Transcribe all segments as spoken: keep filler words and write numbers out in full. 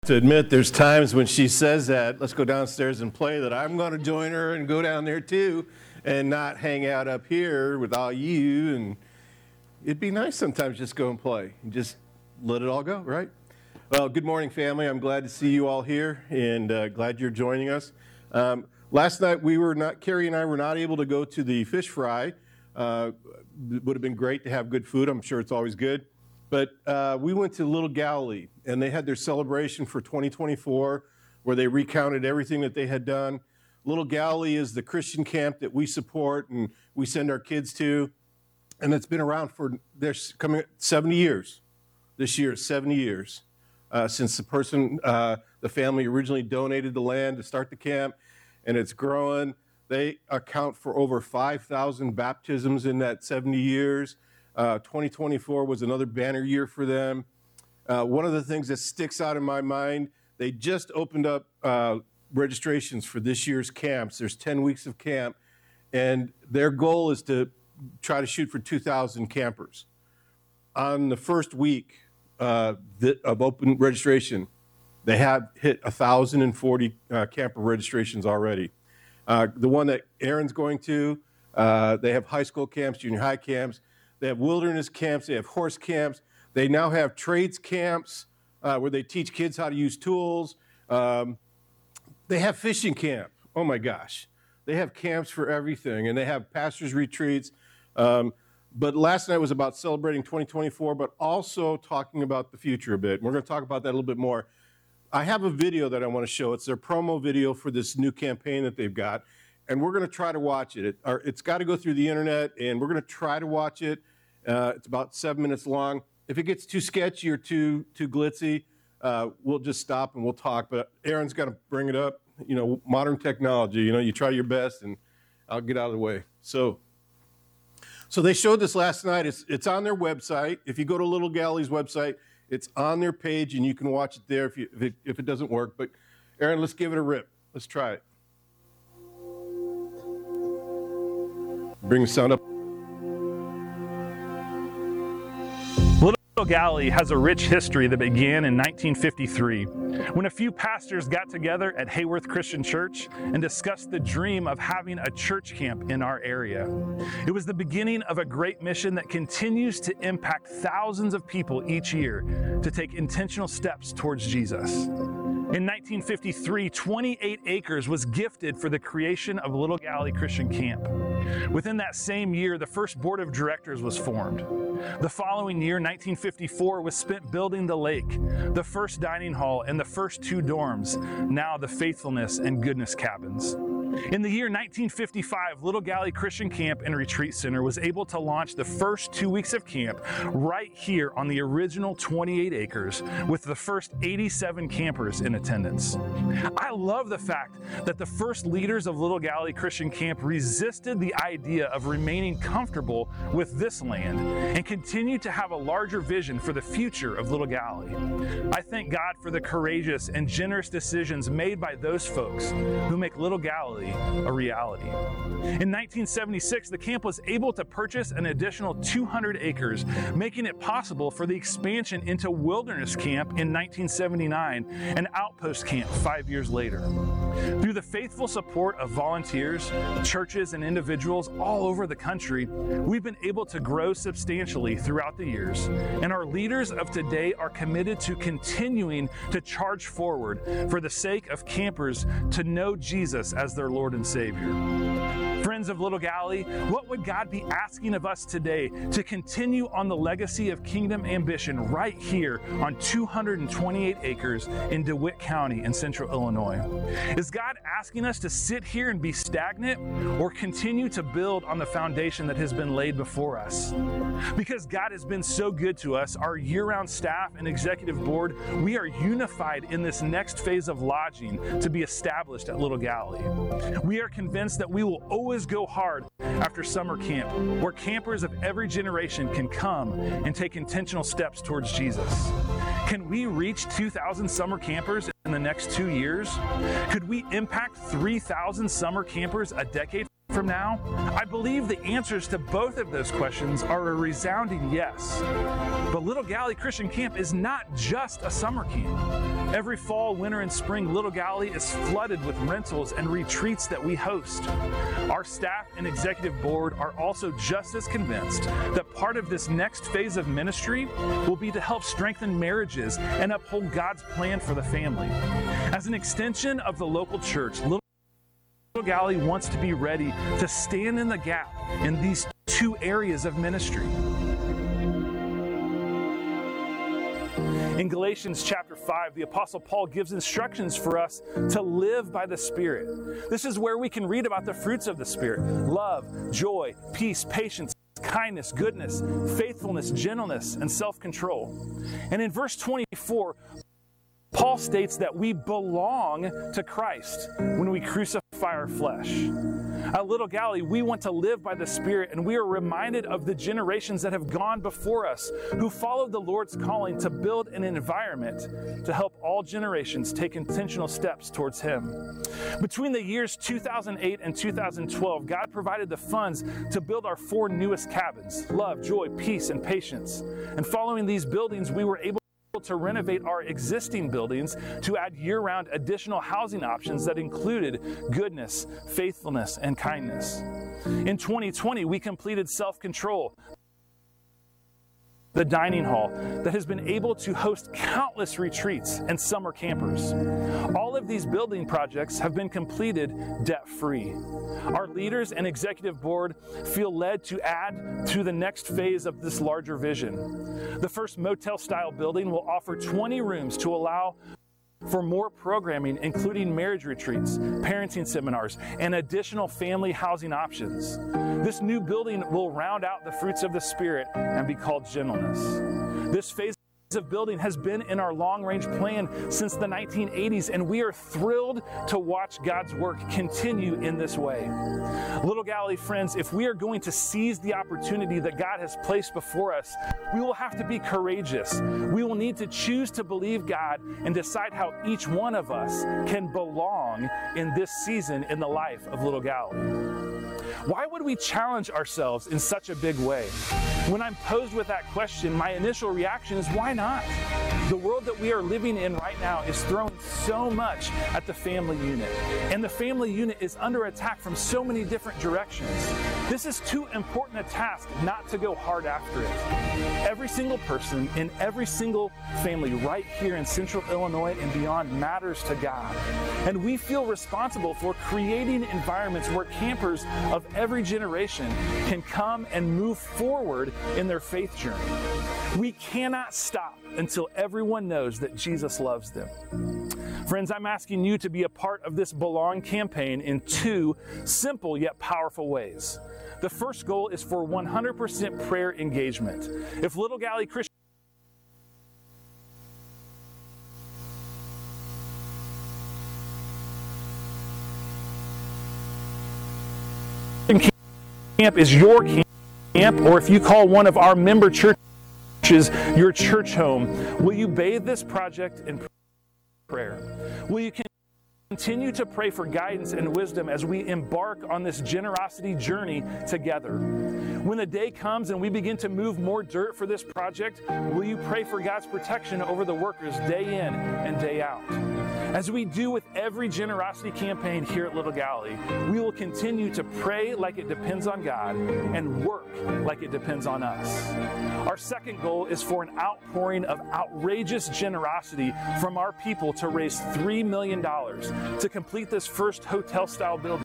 To admit, there's times when she says that, let's go downstairs and play, that I'm going to join her and go down there too and not hang out up here with all you. And it'd be nice sometimes just go and play and just let it all go, right? Well, good morning, family. I'm glad to see you all here and uh, glad you're joining us. Um, last night we were not, Carrie and I were not able to go to the fish fry. Uh, it would have been great to have good food. I'm sure it's always good. But uh, we went to Little Galilee, and they had their celebration for twenty twenty-four, where they recounted everything that they had done. Little Galilee is the Christian camp that we support and we send our kids to, and it's been around for, they're coming seventy years. This year, seventy years, uh, since the person, uh, the family originally donated the land to start the camp, and it's growing. They account for over five thousand baptisms in that seventy years. Uh, twenty twenty-four was another banner year for them. Uh, one of the things that sticks out in my mind, they just opened up uh, registrations for this year's camps. There's ten weeks of camp, and their goal is to try to shoot for two thousand campers. On the first week uh, of open registration, they have hit one thousand forty uh, camper registrations already. Uh, the one that Aaron's going to, uh, they have high school camps, junior high camps. They have wilderness camps, they have horse camps. They now have trades camps uh, where they teach kids how to use tools. Um, they have fishing camp. Oh my gosh. They have camps for everything, and they have pastors' retreats. Um, but last night was about celebrating twenty twenty-four, but also talking about the future a bit. We're going to talk about that a little bit more. I have a video that I want to show. It's their promo video for this new campaign that they've got, and we're going to try to watch it. it or it's got to go through the internet, and we're going to try to watch it. Uh, it's about seven minutes long. If it gets too sketchy or too too glitzy, uh, we'll just stop and we'll talk. But Aaron's got to bring it up. You know, modern technology. You know, you try your best, and I'll get out of the way. So, so they showed this last night. It's it's on their website. If you go to Little Galilee's website, it's on their page, and you can watch it there if you if it, if it doesn't work. But Aaron, let's give it a rip. Let's try it. Bring the sound up. Little Galilee has a rich history that began in nineteen fifty-three, when a few pastors got together at Hayworth Christian Church and discussed the dream of having a church camp in our area. It was the beginning of a great mission that continues to impact thousands of people each year to take intentional steps towards Jesus. In nineteen fifty-three, twenty-eight acres was gifted for the creation of Little Galilee Christian Camp. Within that same year, the first board of directors was formed. The following year, nineteen fifty-four, was spent building the lake, the first dining hall, and the first two dorms, now the Faithfulness and Goodness cabins. In the year nineteen fifty-five, Little Galilee Christian Camp and Retreat Center was able to launch the first two weeks of camp right here on the original twenty-eight acres with the first eighty-seven campers in attendance. I love the fact that the first leaders of Little Galilee Christian Camp resisted the idea of remaining comfortable with this land and continued to have a larger vision for the future of Little Galilee. I thank God for the courageous and generous decisions made by those folks who make Little Galilee a reality. In nineteen seventy-six, the camp was able to purchase an additional two hundred acres, making it possible for the expansion into Wilderness Camp in nineteen seventy-nine and Outpost Camp five years later. Through the faithful support of volunteers, churches, and individuals all over the country, we've been able to grow substantially throughout the years, and our leaders of today are committed to continuing to charge forward for the sake of campers to know Jesus as their Lord and Savior. Friends of Little Galilee, what would God be asking of us today to continue on the legacy of kingdom ambition right here on two hundred twenty-eight acres in DeWitt County in central Illinois? Is God asking us to sit here and be stagnant, or continue to build on the foundation that has been laid before us? Because God has been so good to us, our year-round staff and executive board, we are unified in this next phase of lodging to be established at Little Galilee. We are convinced that we will always go hard after summer camp, where campers of every generation can come and take intentional steps towards Jesus. Can we reach two thousand summer campers in the next two years? Could we impact three thousand summer campers a decade from now? I believe the answers to both of those questions are a resounding yes. But Little Galilee Christian Camp is not just a summer camp. Every fall, winter, and spring, Little Galilee is flooded with rentals and retreats that we host. Our staff and executive board are also just as convinced that part of this next phase of ministry will be to help strengthen marriages and uphold God's plan for the family. As an extension of the local church, Little Little Galilee wants to be ready to stand in the gap in these two areas of ministry. In Galatians chapter five, the Apostle Paul gives instructions for us to live by the Spirit. This is where we can read about the fruits of the Spirit: love, joy, peace, patience, kindness, goodness, faithfulness, gentleness, and self-control. And in verse twenty-four, Paul states that we belong to Christ when we crucify our flesh. At Little Galilee, we want to live by the Spirit, and we are reminded of the generations that have gone before us who followed the Lord's calling to build an environment to help all generations take intentional steps towards Him. Between the years two thousand eight and two thousand twelve, God provided the funds to build our four newest cabins: love, joy, peace, and patience. And following these buildings, we were able to renovate our existing buildings to add year-round additional housing options that included goodness, faithfulness, and kindness. In twenty twenty, we completed Self-Control, the dining hall that has been able to host countless retreats and summer campers. All of these building projects have been completed debt-free. Our leaders and executive board feel led to add to the next phase of this larger vision. The first motel-style building will offer twenty rooms to allow for more programming, including marriage retreats, parenting seminars, and additional family housing options. This new building will round out the fruits of the Spirit and be called gentleness. This phase of building has been in our long-range plan since the nineteen eighties, and we are thrilled to watch God's work continue in this way. Little Galilee friends, if we are going to seize the opportunity that God has placed before us, we will have to be courageous. We will need to choose to believe God and decide how each one of us can belong in this season in the life of Little Galilee. Why would we challenge ourselves in such a big way? When I'm posed with that question, my initial reaction is, why not? The world that we are living in right now is throwing so much at the family unit, and the family unit is under attack from so many different directions. This is too important a task not to go hard after it. Every single person in every single family right here in Central Illinois and beyond matters to God, and we feel responsible for creating environments where campers of every generation can come and move forward in their faith journey. We cannot stop until everyone knows that Jesus loves them. Friends, I'm asking you to be a part of this Belong campaign in two simple yet powerful ways. The first goal is for one hundred percent prayer engagement. If Little Galilee Christian Camp is your camp, or if you call one of our member churches your church home, will you bathe this project in prayer? Will you continue to pray for guidance and wisdom as we embark on this generosity journey together? When the day comes and we begin to move more dirt for this project, will you pray for God's protection over the workers day in and day out? As we do with every generosity campaign here at Little Galilee, we will continue to pray like it depends on God and work like it depends on us. Our second goal is for an outpouring of outrageous generosity from our people to raise three million dollars to complete this first hotel-style building.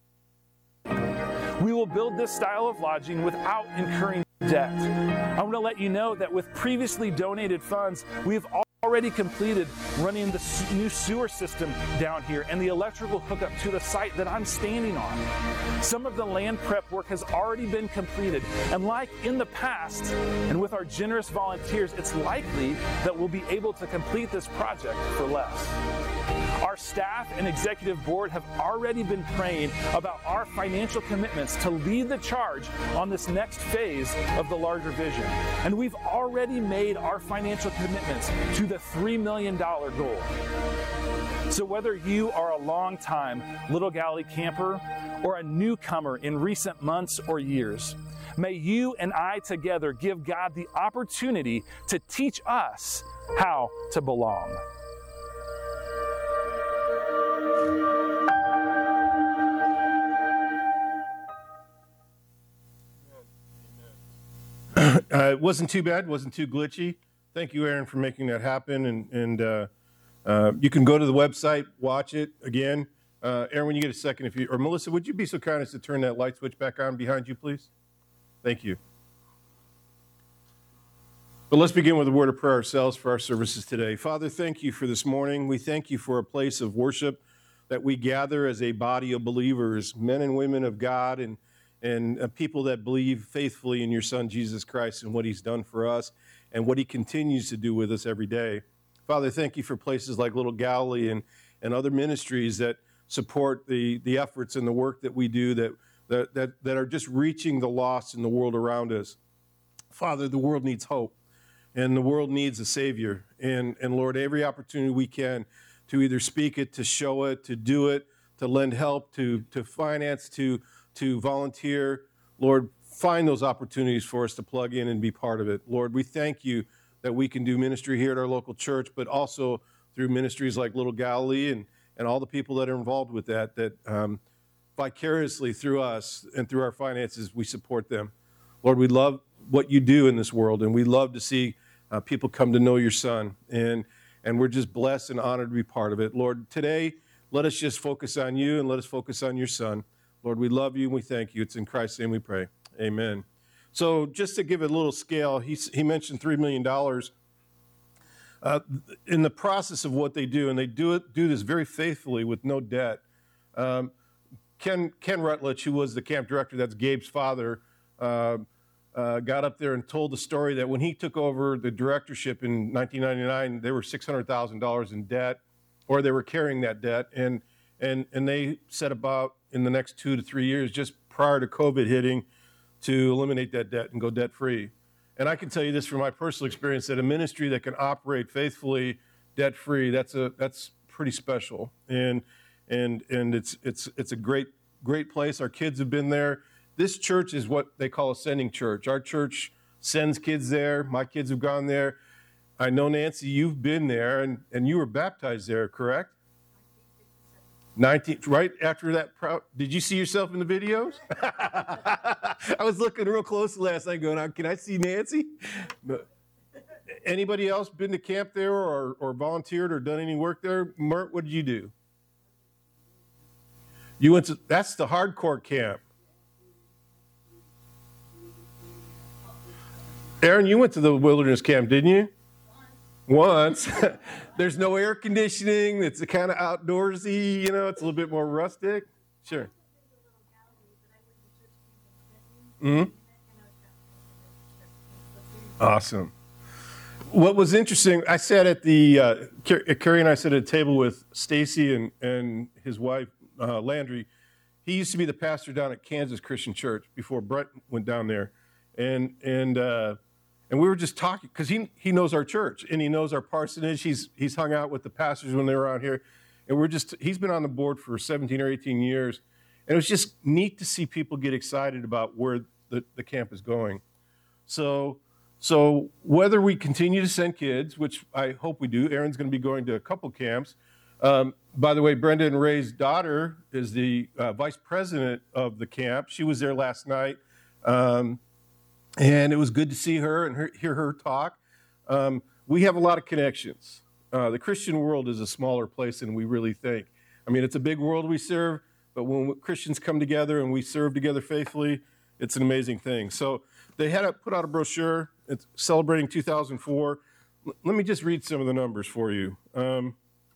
We will build this style of lodging without incurring debt. I want to let you know that with previously donated funds, we have already completed running the new sewer system down here and the electrical hookup to the site that I'm standing on. Some of the land prep work has already been completed, and like in the past, and with our generous volunteers, it's likely that we'll be able to complete this project for less. Our staff and executive board have already been praying about our financial commitments to lead the charge on this next phase of the larger vision. And we've already made our financial commitments to the three million dollars goal. So whether you are a long-time Little Galilee camper or a newcomer in recent months or years, may you and I together give God the opportunity to teach us how to belong. Uh, it wasn't too bad, wasn't too glitchy. Thank you, Aaron, for making that happen. And, and uh, uh, you can go to the website, watch it again. Uh, Aaron, when you get a second, if you, or Melissa, would you be so kind as to turn that light switch back on behind you, please? Thank you. But let's begin with a word of prayer ourselves for our services today. Father, thank you for this morning. We thank you for a place of worship that we gather as a body of believers, men and women of God, and and uh, people that believe faithfully in your Son, Jesus Christ, and what he's done for us and what he continues to do with us every day. Father, thank you for places like Little Galilee and, and other ministries that support the, the efforts and the work that we do that, that, that, that are just reaching the lost in the world around us. Father, the world needs hope, and the world needs a Savior. And, and Lord, every opportunity we can to either speak it, to show it, to do it, to lend help, to, to finance, to to volunteer. Lord, find those opportunities for us to plug in and be part of it. Lord, we thank you that we can do ministry here at our local church, but also through ministries like Little Galilee and, and all the people that are involved with that, that um, vicariously through us and through our finances, we support them. Lord, we love what you do in this world, and we love to see uh, people come to know your Son, and, and we're just blessed and honored to be part of it. Lord, today, let us just focus on you and let us focus on your Son. Lord, we love you and we thank you. It's in Christ's name we pray. Amen. So just to give it a little scale, he, he mentioned three million dollars. Uh, in the process of what they do, and they do it do this very faithfully with no debt. Um, Ken, Ken Rutledge, who was the camp director, that's Gabe's father, uh, uh, got up there and told the story that when he took over the directorship in nineteen ninety-nine, they were six hundred thousand dollars in debt, or they were carrying that debt. And And and they set about in the next two to three years, just prior to COVID hitting, to eliminate that debt and go debt free. And I can tell you this from my personal experience, that a ministry that can operate faithfully debt free, that's a that's pretty special. And and and it's it's it's a great great place. Our kids have been there. This church is what they call a sending church. Our church sends kids there. My kids have gone there. I know, Nancy, you've been there, and, and you were baptized there, correct? nineteen, right after that. Proud, did you see yourself in the videos? I was looking real close last night going, can I see Nancy? But anybody else been to camp there or, or volunteered or done any work there? Mert, what did you do? You went to, that's the hardcore camp. Aaron, you went to the wilderness camp, didn't you? Once. There's no air conditioning. It's kind of outdoorsy, you know, it's a little bit more rustic. Sure. Mm-hmm. Awesome. What was interesting, I sat at the, uh, Carrie and I sat at a table with Stacy and, and his wife, uh, Landry. He used to be the pastor down at Kansas Christian Church before Brett went down there. And, and, uh, And we were just talking, because he he knows our church, and he knows our parsonage. He's he's hung out with the pastors when they were out here. And we're just, he's been on the board for seventeen or eighteen years. And it was just neat to see people get excited about where the, the camp is going. So, so whether we continue to send kids, which I hope we do, Aaron's going to be going to a couple camps. Um, by the way, Brenda and Ray's daughter is the uh, vice president of the camp. She was there last night. Um, And it was good to see her and her, hear her talk. Um, we have a lot of connections. Uh, the Christian world is a smaller place than we really think. I mean, it's a big world we serve, but when Christians come together and we serve together faithfully, it's an amazing thing. So they had a, put out a brochure. It's celebrating two thousand four. L- let me just read some of the numbers for you. Um,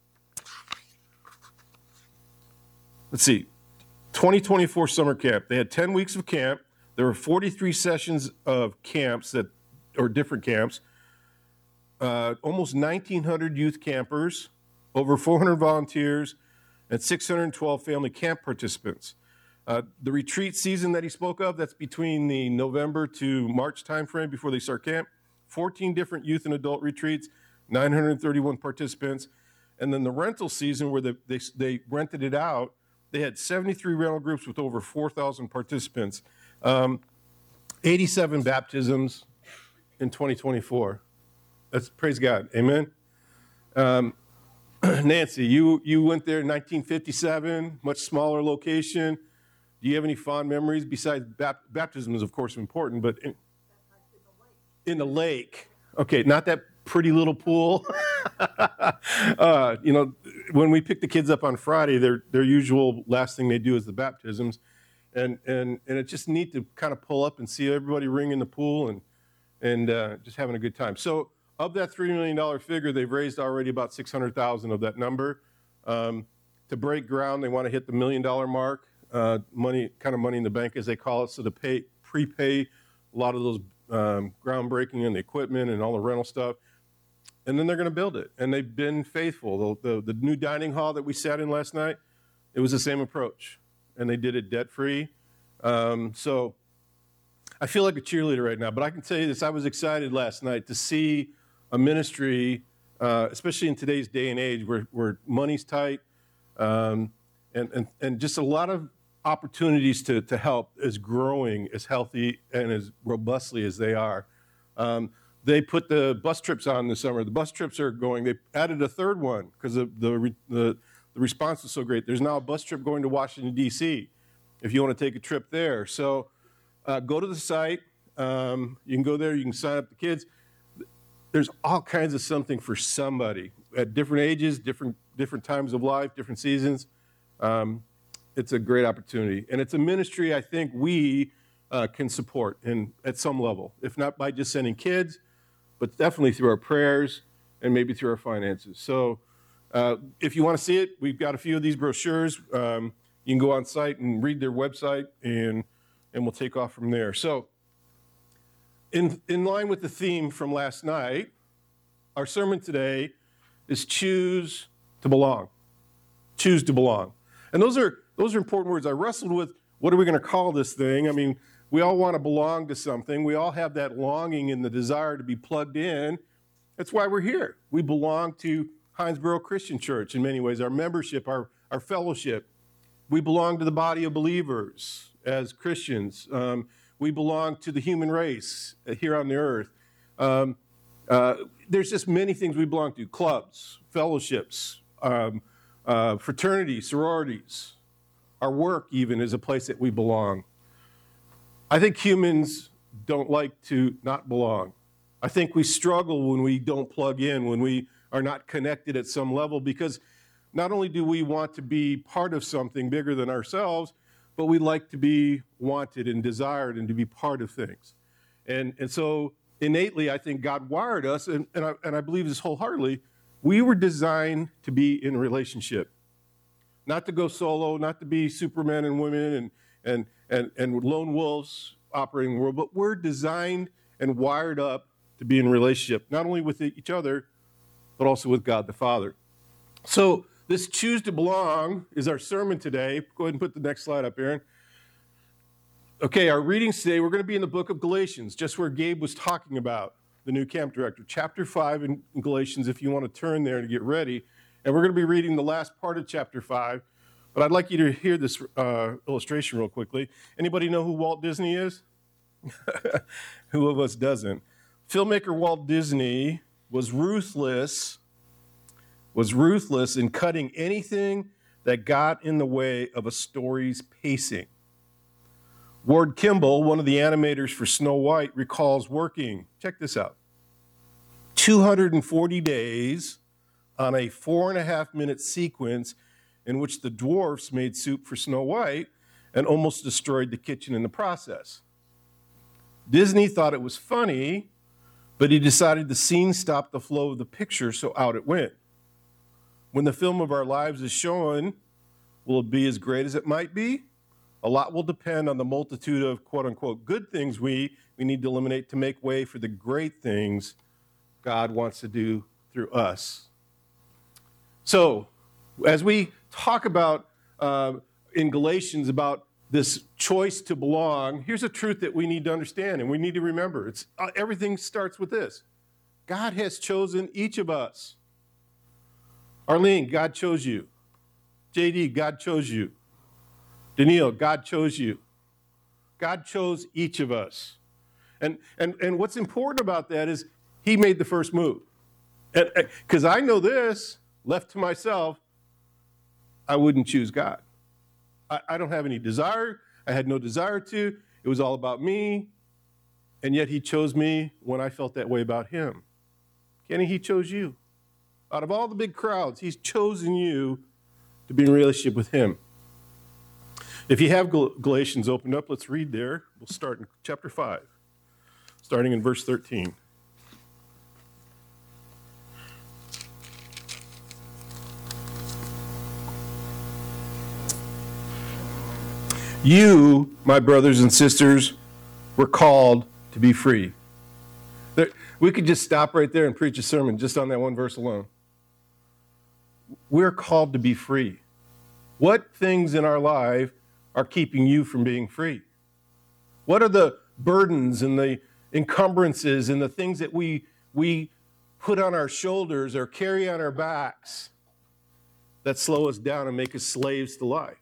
let's see. twenty twenty-four summer camp. They had ten weeks of camp. There were forty-three sessions of camps that, or different camps, uh, almost nineteen hundred youth campers, over four hundred volunteers, and six hundred twelve family camp participants. Uh, the retreat season that he spoke of, that's between the November to March timeframe before they start camp, fourteen different youth and adult retreats, nine hundred thirty-one participants. And then the rental season where they, they, they rented it out, they had seventy-three rental groups with over four thousand participants, um, eighty-seven baptisms in twenty twenty-four. That's, praise God, amen? Um, Nancy, you, you went there in nineteen fifty-seven, much smaller location. Do you have any fond memories besides bap- baptism is, of course, important, but in, in the lake. Okay, not that pretty little pool. uh, you know, when we pick the kids up on Friday, their their usual last thing they do is the baptisms, and and and it's just neat to kind of pull up and see everybody ring in the pool and and uh, just having a good time. So of that three million dollars figure, they've raised already about six hundred thousand dollars of that number. Um, to break ground, they want to hit the million dollar mark, uh, money, kind of money in the bank as they call it, so to pay prepay a lot of those um, groundbreaking and the equipment and all the rental stuff. And then they're going to build it. And they've been faithful. The, the, the new dining hall that we sat in last night, it was the same approach. And they did it debt-free. Um, so I feel like a cheerleader right now. But I can tell you this, I was excited last night to see a ministry, uh, especially in today's day and age where, where money's tight, um, and, and, and just a lot of opportunities to, to help is growing as healthy and as robustly as they are. Um, They put the bus trips on this summer. The bus trips are going. They added a third one because the, the, the, the response was so great. There's now a bus trip going to Washington, D C if you want to take a trip there. So uh, go to the site. Um, you can go there. You can sign up the kids. There's all kinds of something for somebody at different ages, different, different times of life, different seasons. Um, it's a great opportunity. And it's a ministry I think we uh, can support in, at some level, if not by just sending kids, but definitely through our prayers and maybe through our finances. So uh, if you want to see it, we've got a few of these brochures. Um, you can go on site and read their website, and and we'll take off from there. So in, in line with the theme from last night, our sermon today is choose to belong. Choose to belong. And those are, those are important words. I wrestled with, what are we going to call this thing? I mean, we all want to belong to something. We all have that longing and the desire to be plugged in. That's why we're here. We belong to Hinesboro Christian Church in many ways, our membership, our, our fellowship. We belong to the body of believers as Christians. Um, we belong to the human race here on the earth. Um, uh, there's just many things we belong to, clubs, fellowships, um, uh, fraternities, sororities. Our work even is a place that we belong. I think humans don't like to not belong. I think we struggle when we don't plug in, when we are not connected at some level, because not only do we want to be part of something bigger than ourselves, but we like to be wanted and desired and to be part of things. And, and so innately, I think God wired us, and, and, I, and I believe this wholeheartedly, we were designed to be in a relationship. Not to go solo, not to be supermen and women and and and, and lone wolves operating the world, but we're designed and wired up to be in a relationship, not only with each other, but also with God the Father. So this choose to belong is our sermon today. Go ahead and put the next slide up, Aaron. Okay, our readings today, we're going to be in the book of Galatians, just where Gabe was talking about, the new camp director. Chapter five in Galatians, if you want to turn there to get ready. And we're going to be reading the last part of chapter five. But I'd like you to hear this uh, illustration real quickly. Anybody know who Walt Disney is? Who of us doesn't? Filmmaker Walt Disney was ruthless, was ruthless in cutting anything that got in the way of a story's pacing. Ward Kimball, one of the animators for Snow White, recalls working, check this out, two hundred forty days on a four and a half minute sequence in which the dwarfs made soup for Snow White and almost destroyed the kitchen in the process. Disney thought it was funny, but he decided the scene stopped the flow of the picture, so out it went. When the film of our lives is shown, will it be as great as it might be? A lot will depend on the multitude of quote-unquote good things we, we need to eliminate to make way for the great things God wants to do through us. So, as we talk about uh, in Galatians about this choice to belong, here's a truth that we need to understand and we need to remember. It's uh, everything starts with this. God has chosen each of us. Arlene, God chose you. J D, God chose you. Daniil, God chose you. God chose each of us. And, and, and what's important about that is he made the first move. Because I know this, left to myself, I wouldn't choose God. I, I don't have any desire. I had no desire to. It was all about me. And yet he chose me when I felt that way about him. Kenny, he chose you. Out of all the big crowds, he's chosen you to be in a relationship with him. If you have Gal- Galatians opened up, let's read there. We'll start in chapter five, starting in verse thirteen. You, my brothers and sisters, were called to be free. There, we could just stop right there and preach a sermon just on that one verse alone. We're called to be free. What things in our life are keeping you from being free? What are the burdens and the encumbrances and the things that we, we put on our shoulders or carry on our backs that slow us down and make us slaves to life?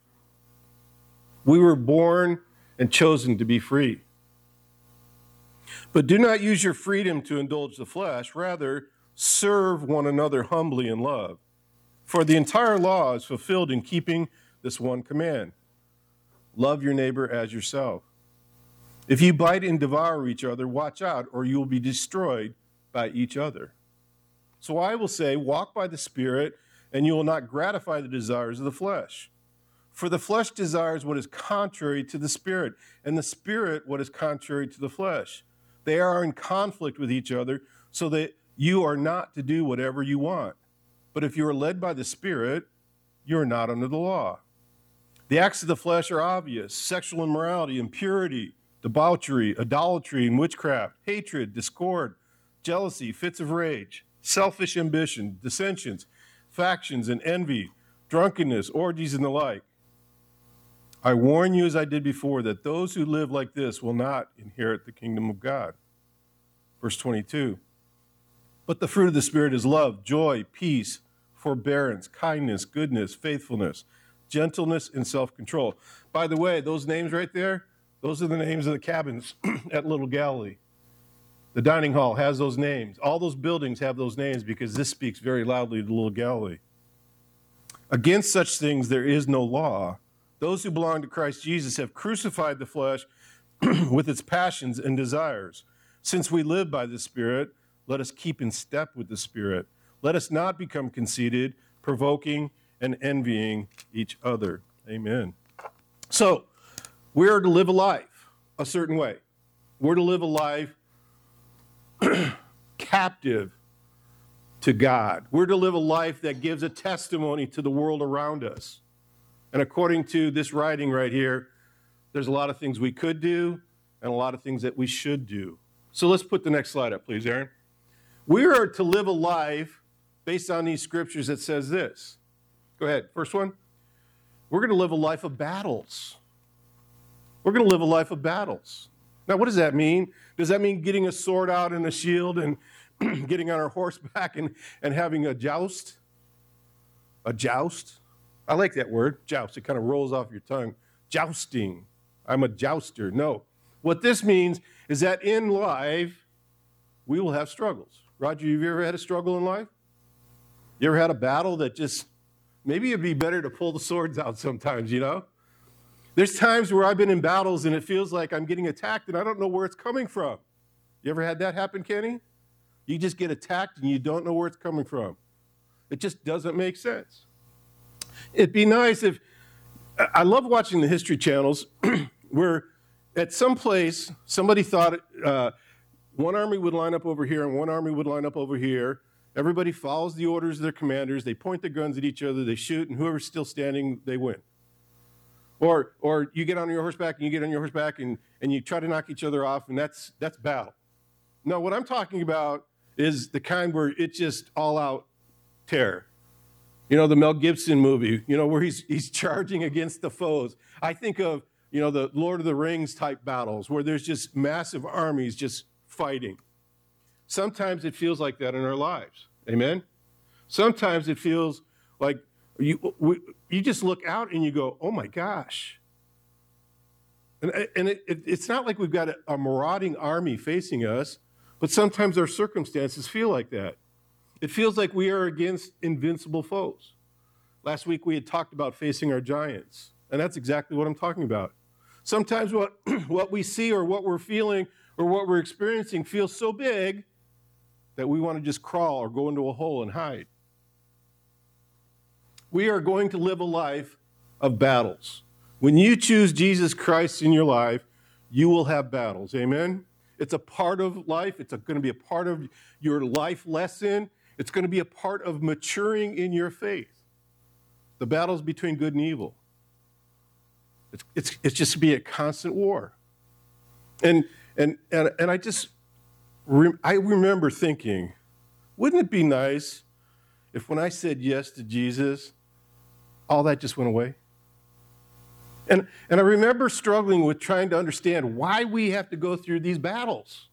We were born and chosen to be free. But do not use your freedom to indulge the flesh. Rather, serve one another humbly in love. For the entire law is fulfilled in keeping this one command: love your neighbor as yourself. If you bite and devour each other, watch out, or you will be destroyed by each other. So I will say, walk by the Spirit, and you will not gratify the desires of the flesh. For the flesh desires what is contrary to the Spirit, and the Spirit what is contrary to the flesh. They are in conflict with each other, so that you are not to do whatever you want. But if you are led by the Spirit, you are not under the law. The acts of the flesh are obvious: sexual immorality, impurity, debauchery, idolatry, and witchcraft, hatred, discord, jealousy, fits of rage, selfish ambition, dissensions, factions, and envy, drunkenness, orgies, and the like. I warn you, as I did before, that those who live like this will not inherit the kingdom of God. Verse twenty-two. But the fruit of the Spirit is love, joy, peace, forbearance, kindness, goodness, faithfulness, gentleness, and self-control. By the way, those names right there, those are the names of the cabins at Little Galilee. The dining hall has those names. All those buildings have those names because this speaks very loudly to Little Galilee. Against such things there is no law. Those who belong to Christ Jesus have crucified the flesh with its passions and desires. Since we live by the Spirit, let us keep in step with the Spirit. Let us not become conceited, provoking, and envying each other. Amen. So, we are to live a life a certain way. We're to live a life captive to God. We're to live a life that gives a testimony to the world around us. And according to this writing right here, there's a lot of things we could do and a lot of things that we should do. So let's put the next slide up, please, Aaron. We are to live a life based on these scriptures that says this. Go ahead, first one. We're going to live a life of battles. We're going to live a life of battles. Now, what does that mean? Does that mean getting a sword out and a shield and getting on our horseback and, and having a joust? A joust? I like that word, joust. It kind of rolls off your tongue. Jousting. I'm a jouster. No. What this means is that in life, we will have struggles. Roger, have you ever had a struggle in life? You ever had a battle that just, maybe it'd be better to pull the swords out sometimes, you know? There's times where I've been in battles and it feels like I'm getting attacked and I don't know where it's coming from. You ever had that happen, Kenny? You just get attacked and you don't know where it's coming from. It just doesn't make sense. It'd be nice if, I love watching the History Channels where at some place somebody thought uh, one army would line up over here and one army would line up over here. Everybody follows the orders of their commanders. They point their guns at each other. They shoot, and whoever's still standing, they win. Or or you get on your horseback and you get on your horseback and, and you try to knock each other off, and that's that's battle. No, what I'm talking about is the kind where it's just all out terror. You know, the Mel Gibson movie, you know, where he's he's charging against the foes. I think of, you know, the Lord of the Rings type battles where there's just massive armies just fighting. Sometimes it feels like that in our lives. Amen? Sometimes it feels like you, we, you just look out and you go, oh my gosh. And, and it, it, it's not like we've got a, a marauding army facing us, but sometimes our circumstances feel like that. It feels like we are against invincible foes. Last week we had talked about facing our giants, and that's exactly what I'm talking about. Sometimes what, what we see or what we're feeling or what we're experiencing feels so big that we want to just crawl or go into a hole and hide. We are going to live a life of battles. When you choose Jesus Christ in your life, you will have battles. Amen? It's a part of life. It's going to be a part of your life lesson. It's going to be a part of maturing in your faith. The battles between good and evil. It's, it's, it's just to be a constant war. And, and, and, and I just, re- I remember thinking, wouldn't it be nice if when I said yes to Jesus, all that just went away? And, and I remember struggling with trying to understand why we have to go through these battles.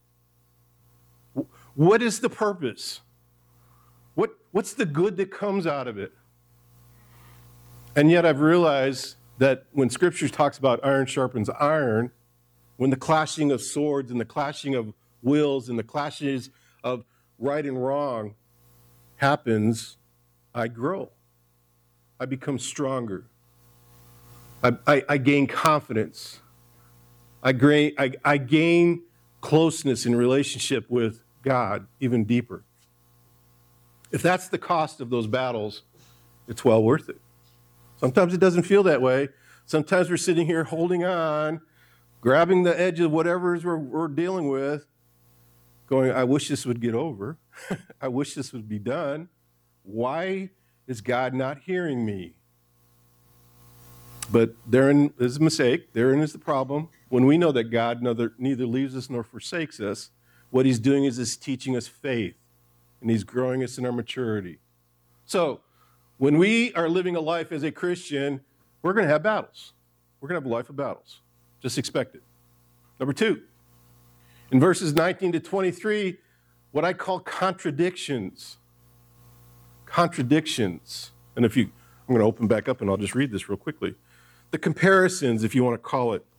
What is the purpose? What, what's the good that comes out of it? And yet I've realized that when Scripture talks about iron sharpens iron, when the clashing of swords and the clashing of wills and the clashes of right and wrong happens, I grow. I become stronger. I, I, I gain confidence. I, gra- I, I gain closeness in relationship with God even deeper. If that's the cost of those battles, it's well worth it. Sometimes it doesn't feel that way. Sometimes we're sitting here holding on, grabbing the edge of whatever it is we're, we're dealing with, going, I wish this would get over. I wish this would be done. Why is God not hearing me? But therein is a mistake. Therein is the problem. When we know that God neither, neither leaves us nor forsakes us, what he's doing is he's teaching us faith, and he's growing us in our maturity. So when we are living a life as a Christian, we're going to have battles. We're going to have a life of battles. Just expect it. Number two, in verses nineteen to twenty-three, what I call contradictions. Contradictions. And if you, I'm going to open back up and I'll just read this real quickly. The comparisons, if you want to call it.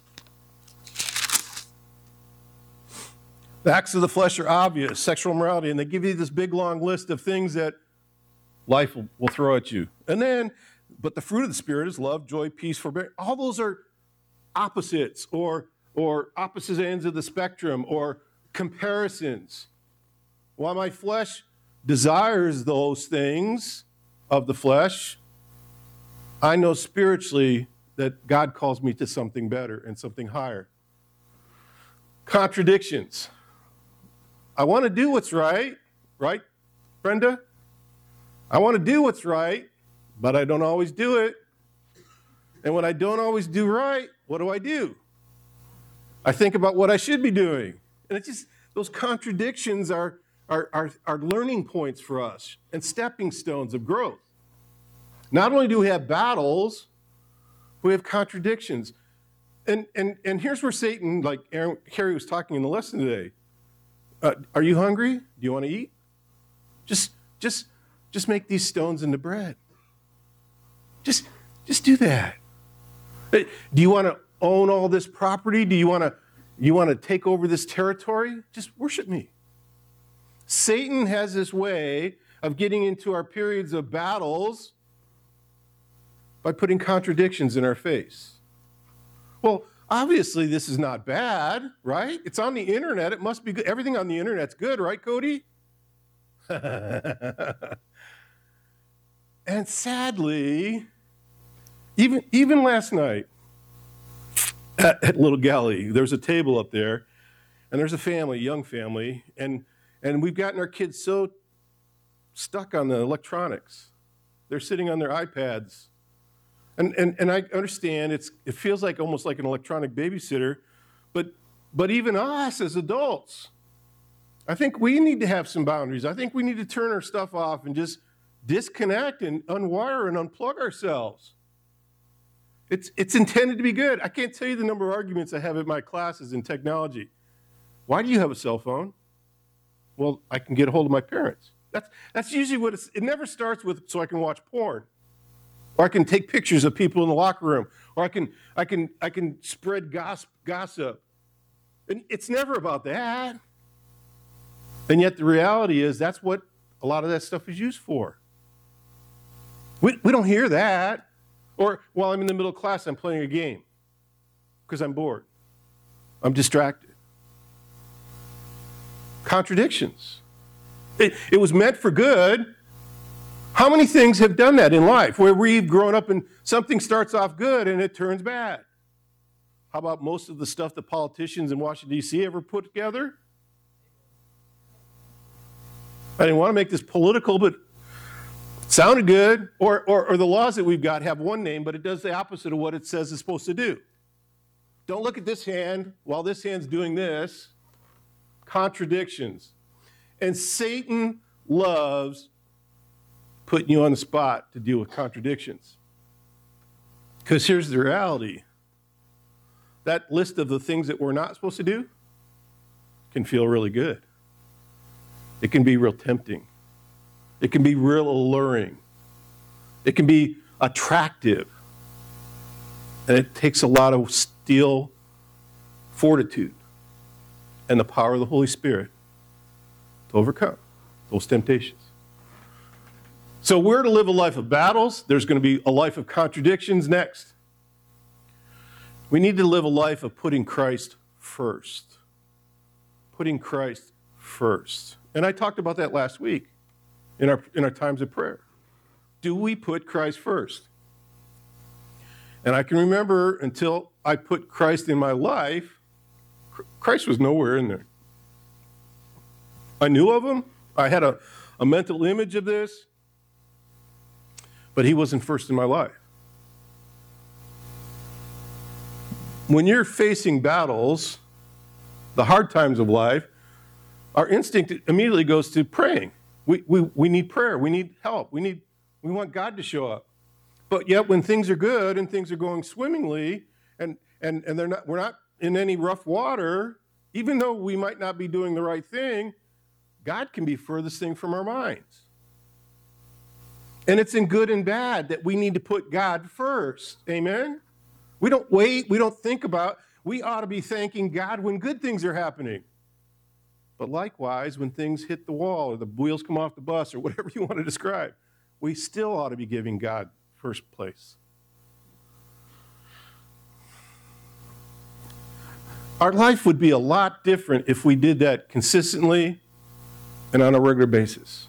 The acts of the flesh are obvious, sexual immorality, and they give you this big long list of things that life will, will throw at you. And then, but the fruit of the Spirit is love, joy, peace, forbearance. All those are opposites or, or opposite ends of the spectrum or comparisons. While my flesh desires those things of the flesh, I know spiritually that God calls me to something better and something higher. Contradictions. I want to do what's right, right, Brenda? I want to do what's right, but I don't always do it. And when I don't always do right, what do I do? I think about what I should be doing. And it's just, those contradictions are, are, are, are learning points for us and stepping stones of growth. Not only do we have battles, we have contradictions. And, and, and here's where Satan, like Aaron, Carrie was talking in the lesson today. Uh, are you hungry? Do you want to eat? Just, just, just make these stones into bread. Just, just do that. Do you want to own all this property? Do you want to, you want to take over this territory? Just worship me. Satan has this way of getting into our periods of battles by putting contradictions in our face. Well, obviously this is not bad, right? It's on the internet. It must be good. Everything on the internet's good, right, Cody? And sadly, even, even last night at, at Little Galley, there's a table up there, and there's a family, a young family, and, and we've gotten our kids so stuck on the electronics. They're sitting on their iPads. And, and, and I understand it's, it feels like almost like an electronic babysitter, but, but even us as adults, I think we need to have some boundaries. I think we need to turn our stuff off and just disconnect and unwire and unplug ourselves. It's, it's intended to be good. I can't tell you the number of arguments I have at my classes in technology. Why do you have a cell phone? Well, I can get a hold of my parents. That's, that's usually what it's, it never starts with so I can watch porn. Or I can take pictures of people in the locker room. Or I can, I can, I can spread gossip. gossip. And it's never about that. And yet the reality is that's what a lot of that stuff is used for. We, we don't hear that. Or while I'm in the middle class, I'm playing a game because I'm bored. I'm distracted. Contradictions. It, it was meant for good. How many things have done that in life where we've grown up and something starts off good and it turns bad? How about most of the stuff that politicians in Washington, D C ever put together? I didn't want to make this political, but it sounded good. Or, or, or the laws that we've got have one name, but it does the opposite of what it says it's supposed to do. Don't look at this hand while this hand's doing this. Contradictions. And Satan loves putting you on the spot to deal with contradictions. Because here's the reality. That list of the things that we're not supposed to do can feel really good. It can be real tempting. It can be real alluring. It can be attractive. And it takes a lot of steel fortitude and the power of the Holy Spirit to overcome those temptations. So we're to live a life of battles. There's going to be a life of contradictions next. We need to live a life of putting Christ first. Putting Christ first. And I talked about that last week in our, in our times of prayer. Do we put Christ first? And I can remember until I put Christ in my life, Christ was nowhere in there. I knew of him. I had a, a mental image of this. But he wasn't first in my life. When you're facing battles, the hard times of life, our instinct immediately goes to praying. We, we, we need prayer. We need help. We, need, we want God to show up. But yet when things are good and things are going swimmingly and, and, and they're not, we're not in any rough water, even though we might not be doing the right thing, God can be furthest thing from our minds. And it's in good and bad that we need to put God first. Amen? We don't wait. We don't think about. We ought to be thanking God when good things are happening. But likewise, when things hit the wall or the wheels come off the bus or whatever you want to describe, we still ought to be giving God first place. Our life would be a lot different if we did that consistently and on a regular basis.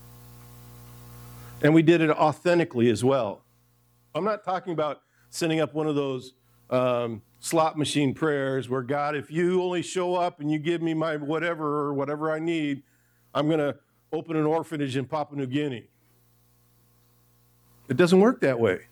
And we did it authentically as well. I'm not talking about setting up one of those um, slot machine prayers where, God, if you only show up and you give me my whatever or whatever I need, I'm going to open an orphanage in Papua New Guinea. It doesn't work that way.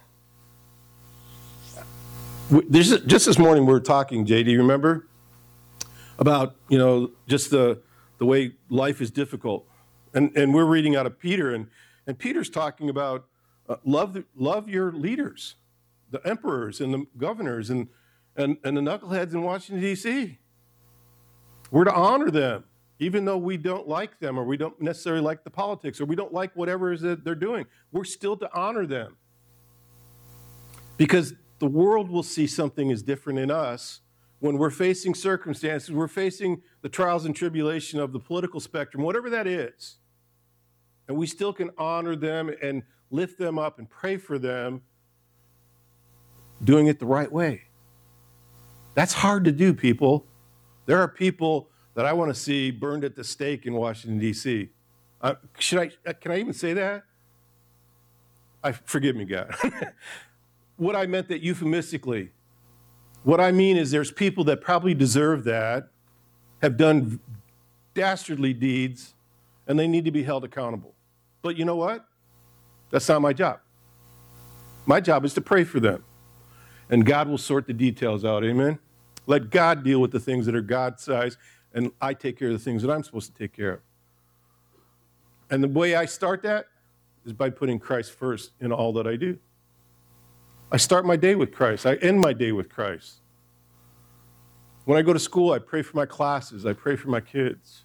This is, just this morning we were talking, Jay, do you remember? About, you know, just the, the way life is difficult. And, and we're reading out of Peter, and And Peter's talking about uh, love, love your leaders, the emperors and the governors and, and, and the knuckleheads in Washington, D C We're to honor them, even though we don't like them or we don't necessarily like the politics or we don't like whatever it is that they're doing. We're still to honor them. Because the world will see something is different in us when we're facing circumstances, we're facing the trials and tribulation of the political spectrum, whatever that is. And we still can honor them and lift them up and pray for them, doing it the right way. That's hard to do, people. There are people that I want to see burned at the stake in Washington, D C Uh, should I? Can I even say that? I forgive me, God. What I meant that euphemistically. What I mean is there's people that probably deserve that, have done dastardly deeds, and they need to be held accountable. But you know what? That's not my job. My job is to pray for them. And God will sort the details out, amen? Let God deal with the things that are God-sized, and I take care of the things that I'm supposed to take care of. And the way I start that is by putting Christ first in all that I do. I start my day with Christ. I end my day with Christ. When I go to school, I pray for my classes. I pray for my kids. I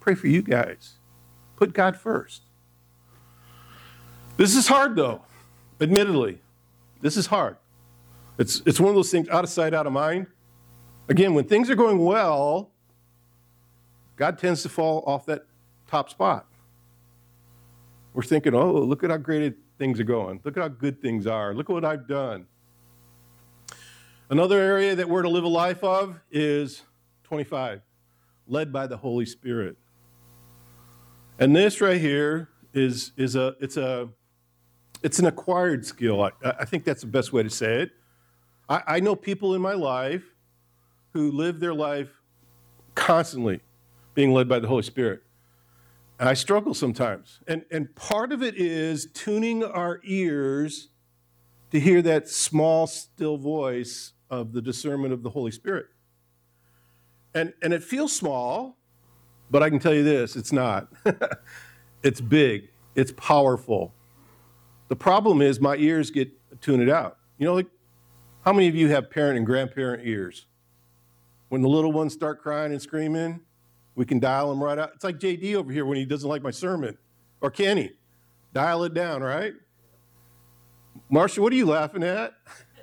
Pray for you guys. Put God first. This is hard, though, admittedly. This is hard. It's, it's one of those things, out of sight, out of mind. Again, when things are going well, God tends to fall off that top spot. We're thinking, oh, look at how great things are going. Look at how good things are. Look at what I've done. Another area that we're to live a life of is twenty-five, led by the Holy Spirit. And this right here is, is a, it's a, it's an acquired skill. I, I think that's the best way to say it. I, I know people in my life who live their life constantly being led by the Holy Spirit. And I struggle sometimes. And, and part of it is tuning our ears to hear that small, still voice of the discernment of the Holy Spirit. And, and it feels small, but I can tell you this, it's not. It's big. It's powerful. The problem is my ears get tuned out. You know, like, how many of you have parent and grandparent ears? When the little ones start crying and screaming, we can dial them right out. It's like J D over here when he doesn't like my sermon. Or Kenny. Dial it down, right? Marsha, what are you laughing at?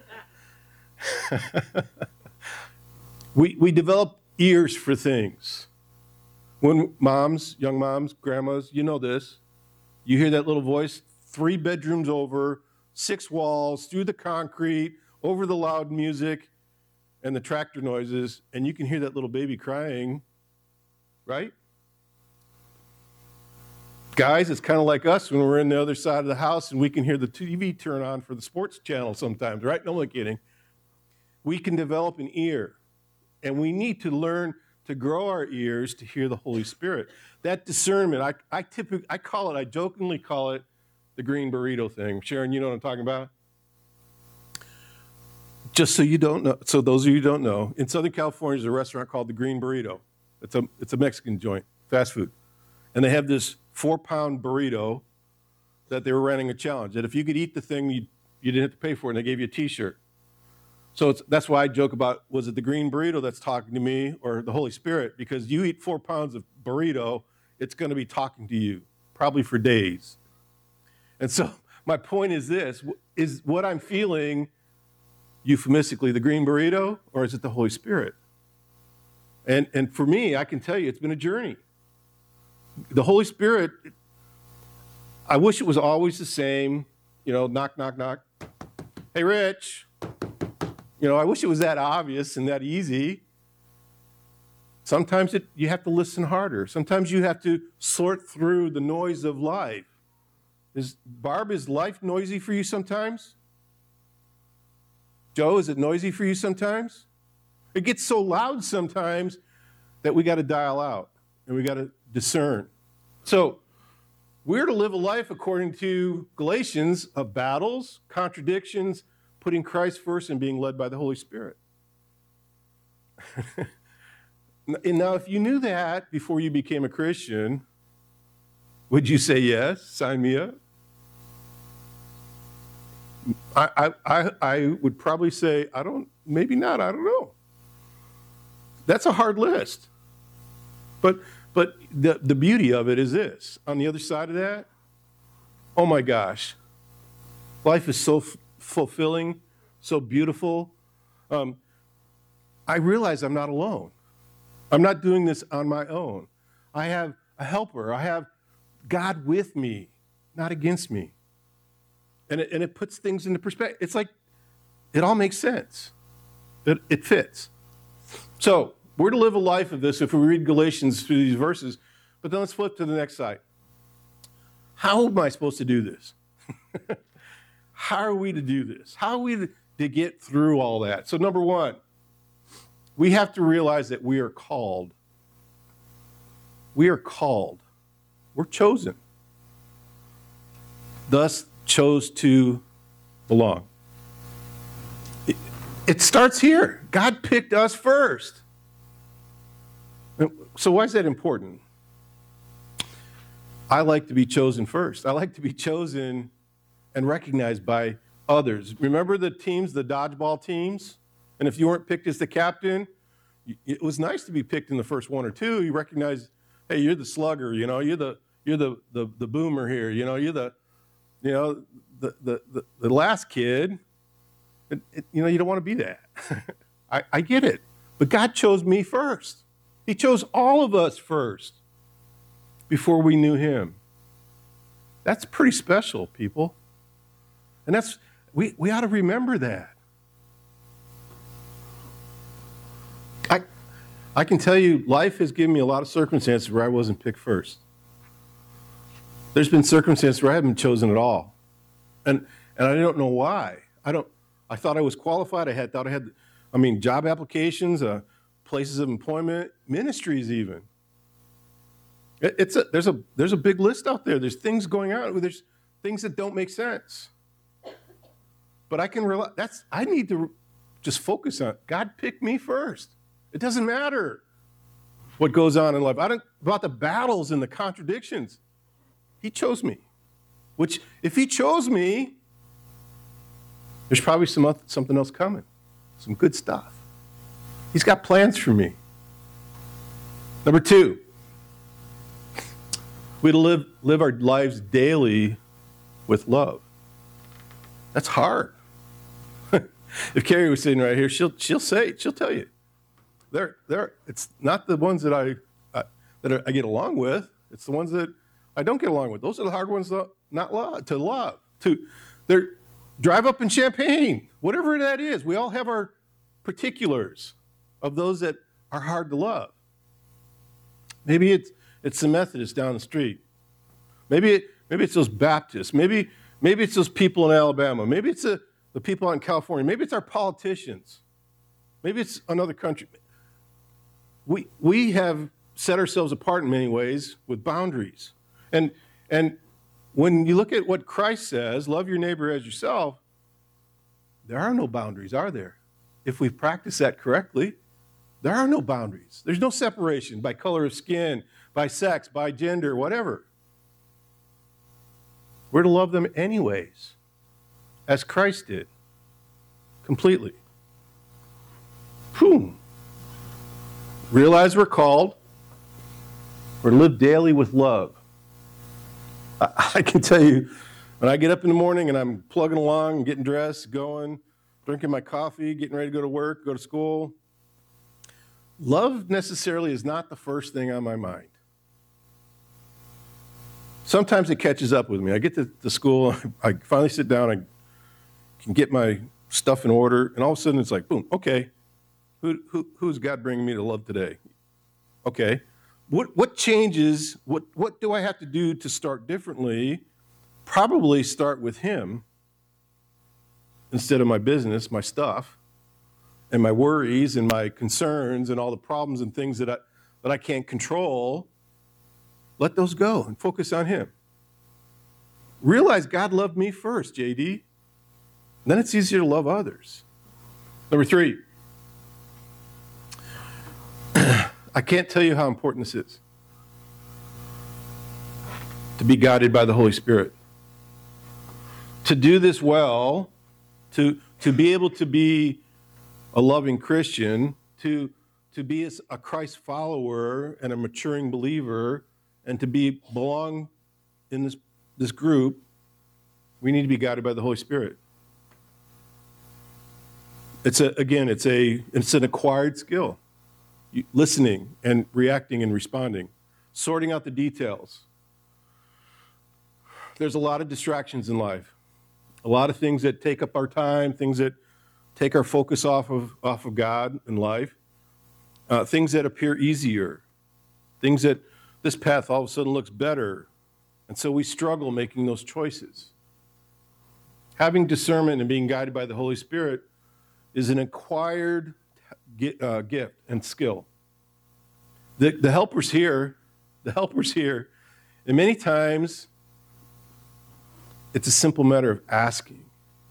we, we develop ears for things. When moms, young moms, grandmas, you know this, you hear that little voice, three bedrooms over, six walls, through the concrete, over the loud music and the tractor noises, and you can hear that little baby crying, right? Guys, it's kind of like us when we're in the other side of the house and we can hear the T V turn on for the sports channel sometimes, right? No, I'm kidding. We can develop an ear, and we need to learn to grow our ears to hear the Holy Spirit. That discernment, I, I typically, I call it, I jokingly call it the green burrito thing. Sharon, you know what I'm talking about? Just so you don't know, so those of you who don't know, in Southern California, there's a restaurant called the Green Burrito. It's a, it's a Mexican joint, fast food. And they have this four-pound burrito that they were running a challenge, that if you could eat the thing, you, you didn't have to pay for it, and they gave you a T-shirt. So it's, that's why I joke about, was it the green burrito that's talking to me or the Holy Spirit? Because you eat four pounds of burrito, it's going to be talking to you, probably for days. And so my point is this, is what I'm feeling euphemistically the green burrito, or is it the Holy Spirit? And, and for me, I can tell you, it's been a journey. The Holy Spirit, I wish it was always the same, you know, knock, knock, knock. Hey, Rich. You know, I wish it was that obvious and that easy. Sometimes it, you have to listen harder. Sometimes you have to sort through the noise of life. Is, Barb, is life noisy for you sometimes? Joe, is it noisy for you sometimes? It gets so loud sometimes that we got to dial out and we got to discern. So we're to live a life according to Galatians of battles, contradictions, putting Christ first and being led by the Holy Spirit. And now, if you knew that before you became a Christian, would you say yes? Sign me up? I, I, I would probably say, I don't, maybe not, I don't know. That's a hard list. But, but the, the beauty of it is this. On the other side of that, oh my gosh, life is so f- fulfilling, so beautiful. Um, I realize I'm not alone. I'm not doing this on my own. I have a helper. I have God with me, not against me. And it, and it puts things into perspective. It's like, it all makes sense. It, it fits. So we're to live a life of this if we read Galatians through these verses. But then let's flip to the next side. How am I supposed to do this? How are we to do this? How are we to, to get through all that? So number one, we have to realize that we are called. We are called. We're chosen. Thus, chose to belong. It, it starts here. God picked us first. So why is that important? I like to be chosen first. I like to be chosen and recognized by others. Remember the teams, the dodgeball teams? And if you weren't picked as the captain, it was nice to be picked in the first one or two. You recognize Hey, you're the slugger, you know, you're the you're the the, the boomer here, you know, you're the you know the the the, the last kid. It, it, you know, you don't want to be that. I, I get it. But God chose me first. He chose all of us first before we knew him. That's pretty special, people. And that's we, we ought to remember that. I I can tell you, life has given me a lot of circumstances where I wasn't picked first. There's been circumstances where I haven't been chosen at all. And and I don't know why. I don't I thought I was qualified. I had thought I had I mean job applications, uh, places of employment, ministries even. It, it's a there's a there's a big list out there. There's things going on. There's things that don't make sense. But I can realize that's I need to just focus on God picked me first. It doesn't matter what goes on in life. I don't about the battles and the contradictions. He chose me. Which if he chose me, there's probably some other, something else coming. Some good stuff. He's got plans for me. Number two, we live live our lives daily with love. That's hard. If Carrie was sitting right here, she'll she'll say she'll tell you. They're they're it's not the ones that I uh, that I get along with. It's the ones that I don't get along with. Those are the hard ones to not love to love. To they're drive up in Champaign, whatever that is. We all have our particulars of those that are hard to love. Maybe it's it's the Methodists down the street. Maybe it maybe it's those Baptists. Maybe maybe it's those people in Alabama. Maybe it's the, the people out in California. Maybe it's our politicians. Maybe it's another country. We we have set ourselves apart in many ways with boundaries. And and when you look at what Christ says, love your neighbor as yourself, there are no boundaries, are there? If we practice that correctly, there are no boundaries. There's no separation by color of skin, by sex, by gender, whatever. We're to love them anyways, as Christ did, completely. Whew. Realize we're called. We're to live daily with love. I, I can tell you, when I get up in the morning and I'm plugging along, getting dressed, going, drinking my coffee, getting ready to go to work, go to school, love necessarily is not the first thing on my mind. Sometimes it catches up with me. I get to, to school, I finally sit down, I can get my stuff in order, and all of a sudden it's like, boom, okay, who, who, who's God bringing me to love today? Okay, what what changes, what, what do I have to do to start differently? Probably start with him instead of my business, my stuff, and my worries and my concerns and all the problems and things that I, that I can't control. Let those go and focus on him. Realize God loved me first, J D. Then it's easier to love others. Number three, I can't tell you how important this is. To be guided by the Holy Spirit. To do this well, to, to be able to be a loving Christian, to, to be a Christ follower and a maturing believer, and to be belong in this, this group, we need to be guided by the Holy Spirit. It's a, again, it's a it's an acquired skill. You, listening and reacting and responding, sorting out the details. There's a lot of distractions in life, a lot of things that take up our time, things that take our focus off of off of God and life, uh, things that appear easier, things that this path all of a sudden looks better, and so we struggle making those choices. Having discernment and being guided by the Holy Spirit is an acquired uh, gift and skill. The, the helpers here, the helpers here, and many times it's a simple matter of asking.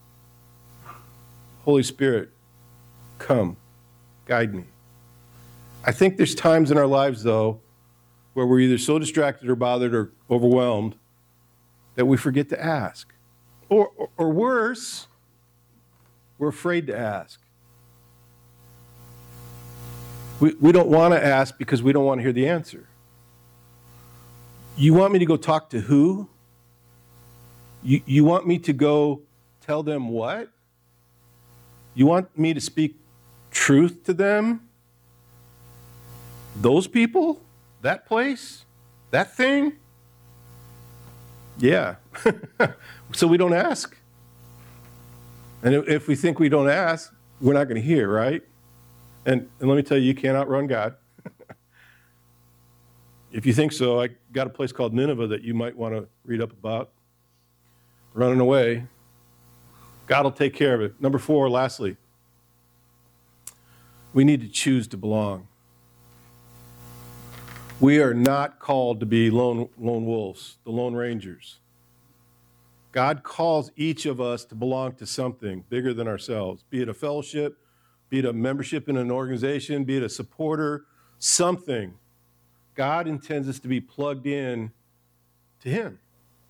Holy Spirit, come, guide me. I think there's times in our lives, though, where we're either so distracted or bothered or overwhelmed that we forget to ask. Or, or, or worse, we're afraid to ask. We, we don't want to ask because we don't want to hear the answer. You want me to go talk to who? You, you want me to go tell them what? You want me to speak truth to them? Those people? That place? That thing? Yeah. So we don't ask. And if we think we don't ask, we're not going to hear, right? And, and let me tell you, you can't outrun God. If you think so, I got a place called Nineveh that you might want to read up about. Running away. God will take care of it. Number four, lastly, we need to choose to belong. We are not called to be lone, lone wolves, the lone rangers. God calls each of us to belong to something bigger than ourselves, be it a fellowship, be it a membership in an organization, be it a supporter, something. God intends us to be plugged in to Him.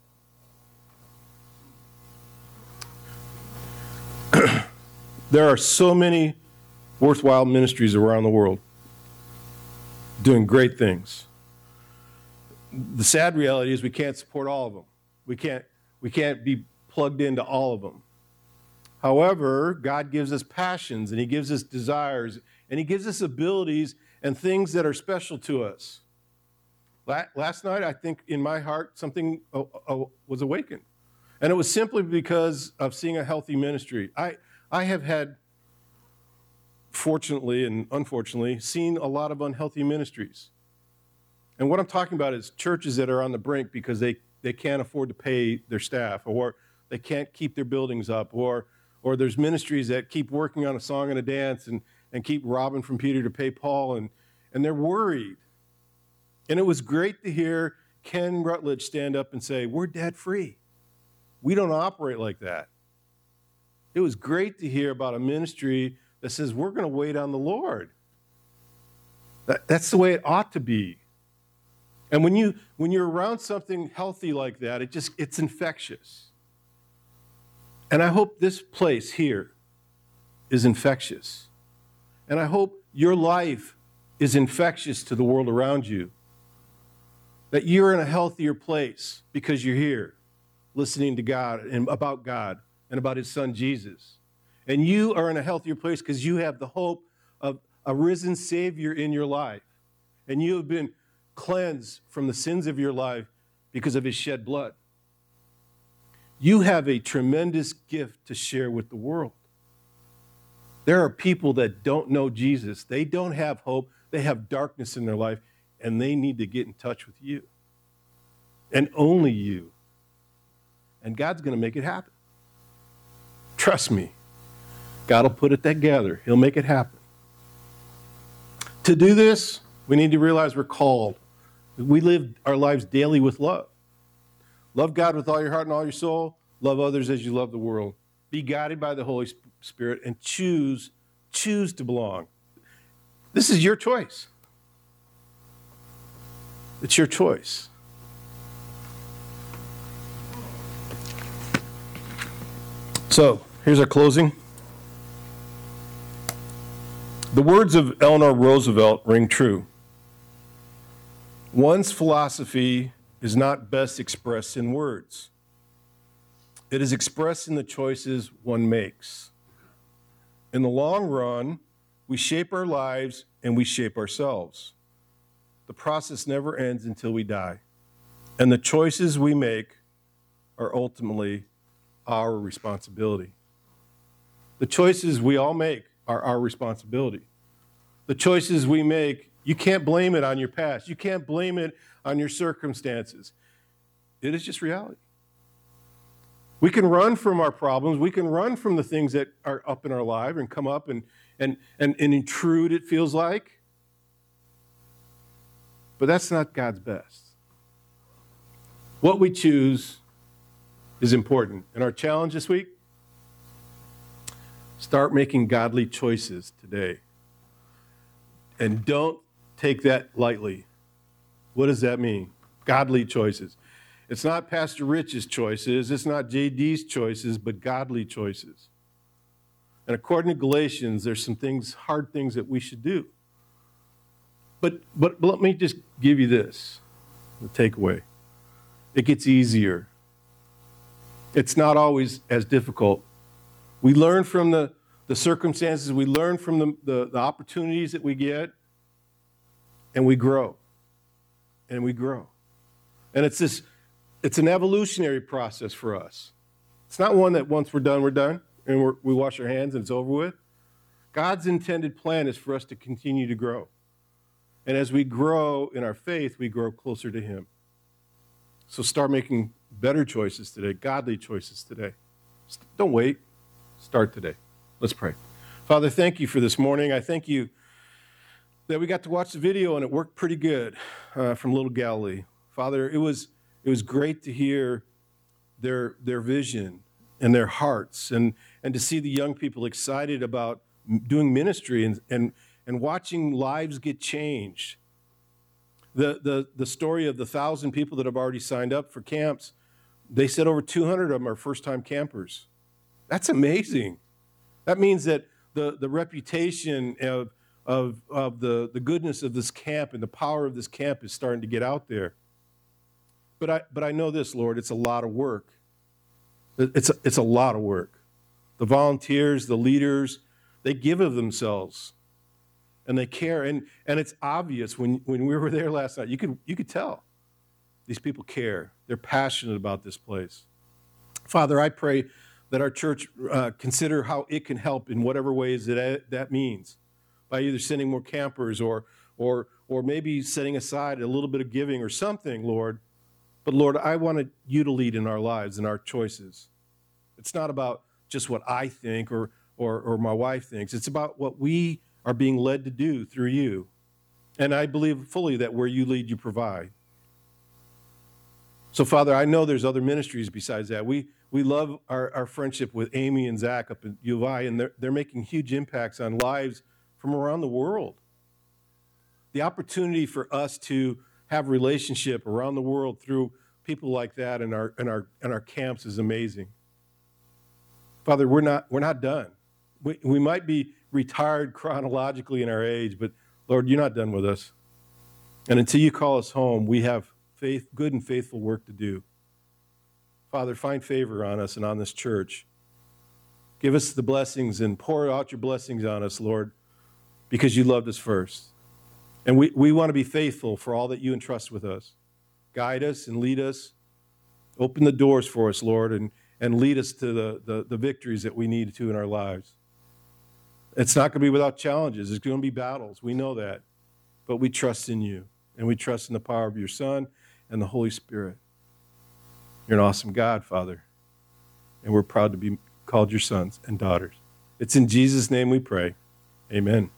There are so many worthwhile ministries around the world doing great things. The sad reality is we can't support all of them. We can't, we can't be plugged into all of them. However, God gives us passions and He gives us desires and He gives us abilities and things that are special to us. Last night, I think in my heart, something was awakened. And it was simply because of seeing a healthy ministry. I, I have had, fortunately and unfortunately, seen a lot of unhealthy ministries. And what I'm talking about is churches that are on the brink because they, they can't afford to pay their staff, or they can't keep their buildings up, or, or there's ministries that keep working on a song and a dance and, and keep robbing from Peter to pay Paul, and, and they're worried. And it was great to hear Ken Rutledge stand up and say, we're debt free. We don't operate like that. It was great to hear about a ministry that says we're going to wait on the Lord. That, that's the way it ought to be. And when you when you're around something healthy like that, it just it's infectious. And I hope this place here is infectious. And I hope your life is infectious to the world around you. That you're in a healthier place because you're here listening to God and about God and about His Son Jesus. And you are in a healthier place because you have the hope of a risen Savior in your life. And you have been cleansed from the sins of your life because of His shed blood. You have a tremendous gift to share with the world. There are people that don't know Jesus. They don't have hope. They have darkness in their life, and they need to get in touch with you. And only you. And God's going to make it happen. Trust me. God will put it together. He'll make it happen. To do this, we need to realize we're called. We live our lives daily with love. Love God with all your heart and all your soul. Love others as you love the world. Be guided by the Holy Spirit and choose, choose to belong. This is your choice. It's your choice. So, here's our closing. The words of Eleanor Roosevelt ring true. One's philosophy is not best expressed in words. It is expressed in the choices one makes. In the long run, we shape our lives and we shape ourselves. The process never ends until we die. And the choices we make are ultimately our responsibility. The choices we all make are our responsibility. The choices we make, you can't blame it on your past. You can't blame it on your circumstances. It is just reality. We can run from our problems. We can run from the things that are up in our life and come up and, and, and, and intrude, it feels like. But that's not God's best. What we choose is important. And our challenge this week, start making godly choices today. And don't take that lightly. What does that mean? Godly choices. It's not Pastor Rich's choices, it's not J D's choices, but godly choices. And according to Galatians, there's some things, hard things that we should do. But, but, but let me just give you this, the takeaway. it gets easier. It's not always as difficult. We learn from the, the circumstances, we learn from the, the, the opportunities that we get, and we grow. And we grow. And it's this, it's an evolutionary process for us. It's not one that once we're done, we're done, and we're, we wash our hands and it's over with. God's intended plan is for us to continue to grow. And as we grow in our faith, we grow closer to Him. So start making better choices today, godly choices today. Don't wait. Start today. Let's pray. Father, thank you for this morning. I thank you that we got to watch the video and it worked pretty good uh, from Little Galilee. Father, it was it was great to hear their their vision and their hearts, and and to see the young people excited about doing ministry and and and watching lives get changed. The the the story of the thousand people that have already signed up for camps, they said over two hundred of them are first-time campers. That's amazing. That means that the the reputation of of of the the goodness of this camp and the power of this camp is starting to get out there. But I, but I know this, Lord, it's a lot of work. It's a, it's a lot of work. The volunteers, the leaders, they give of themselves, and they care. And, and it's obvious when, when we were there last night, you could, you could tell these people care. They're passionate about this place. Father, I pray that our church uh, consider how it can help in whatever ways that that means, by either sending more campers or, or, or maybe setting aside a little bit of giving or something, Lord. But Lord, I want you to lead in our lives and our choices. It's not about just what I think or, or, or my wife thinks. It's about what we are being led to do through you. And I believe fully that where you lead, you provide. So, Father, I know there's other ministries besides that. We we love our, our friendship with Amy and Zach up in U of I, and they're, they're making huge impacts on lives from around the world. The opportunity for us to have relationship around the world through people like that in our in our in our camps is amazing. Father, we're not we're not done. We we might be retired chronologically in our age, but Lord, you're not done with us. And until you call us home, we have faith, good and faithful work to do. Father, find favor on us and on this church. Give us the blessings and pour out your blessings on us, Lord, because you loved us first. And we, we want to be faithful for all that you entrust with us. Guide us and lead us. Open the doors for us, Lord, and, and lead us to the, the, the victories that we need to in our lives. It's not going to be without challenges. It's going to be battles. We know that. But we trust in you, and we trust in the power of your Son and the Holy Spirit. You're an awesome God, Father, and we're proud to be called your sons and daughters. It's in Jesus' name we pray. Amen.